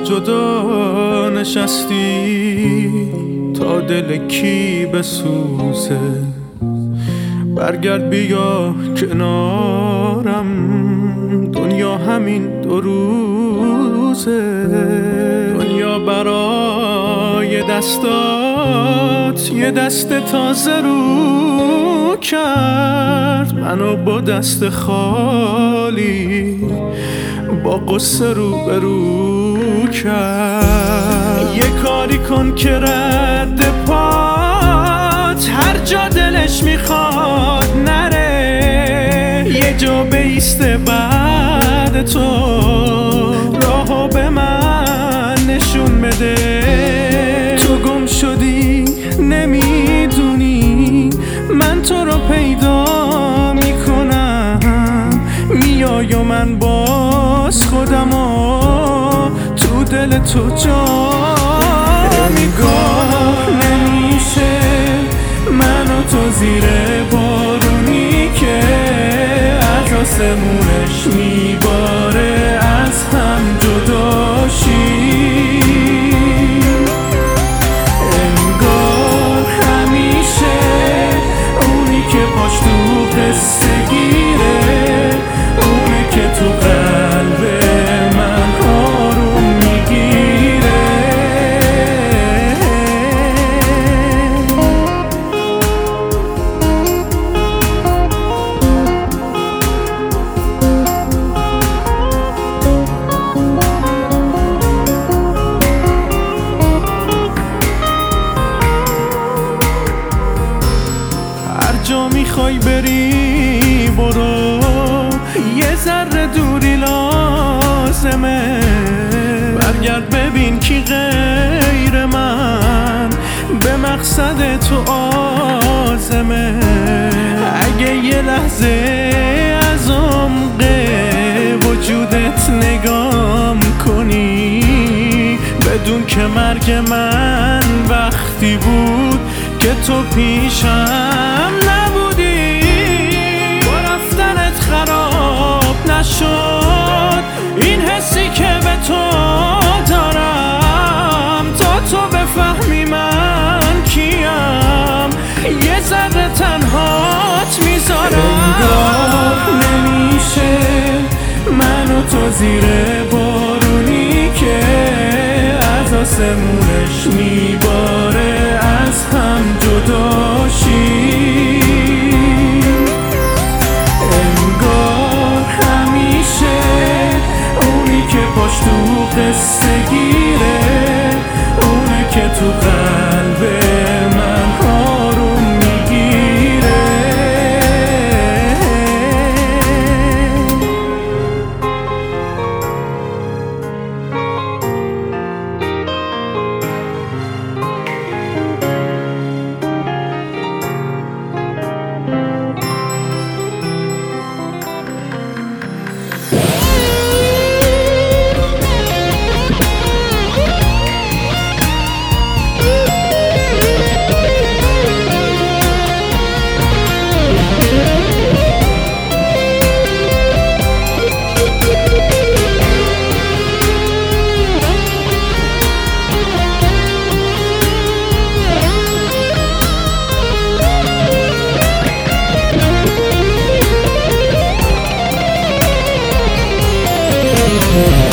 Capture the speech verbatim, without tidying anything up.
جدا نشستی تا دل کی بسوزه. برگرد بیا کنارم، دنیا همین دو روزه. دنیا برای دستات یه دست تازه رو کرد، منو با دست خالی با قصه رو برو کرد. یه کاری کن که رد پات هر جا دلش میخواد نره، یه جا بیسته بعد تو راهو به من نشون بده. تو گم شدی نمیدونی من تو رو پیدا میکنم، میای و من باز خودمو تو دل تو جا میگم. نمیشه من و تو زیر بارونی که از آسمونش میباره از هم جدا شیم. انگار همیشه اونی که پاش تو قصه گیره، اونی که تو قلب من آروم میگیره. هر جا میخوای بری برو، یه ذره دوری لازمه. برگرد ببین کی غیر من به مقصد تو عازمه. اگه یه لحظه از عمق وجودت نگام کنی، بدون که مرگ من وقتی بود که تو پیشم نبودی. با رفتنت خراب نشد این حسی که به تو دارم، تا تو بفهمی من کیم یه ذره تنهات میذارم. انگار نمیشه من و تو زیر بارونی که از آسمونش میباره از هم جدا شیم. انگار همیشه اونی که پاش تو قصه گیره، اونی که تو قلب من آروم میگیره. Yeah.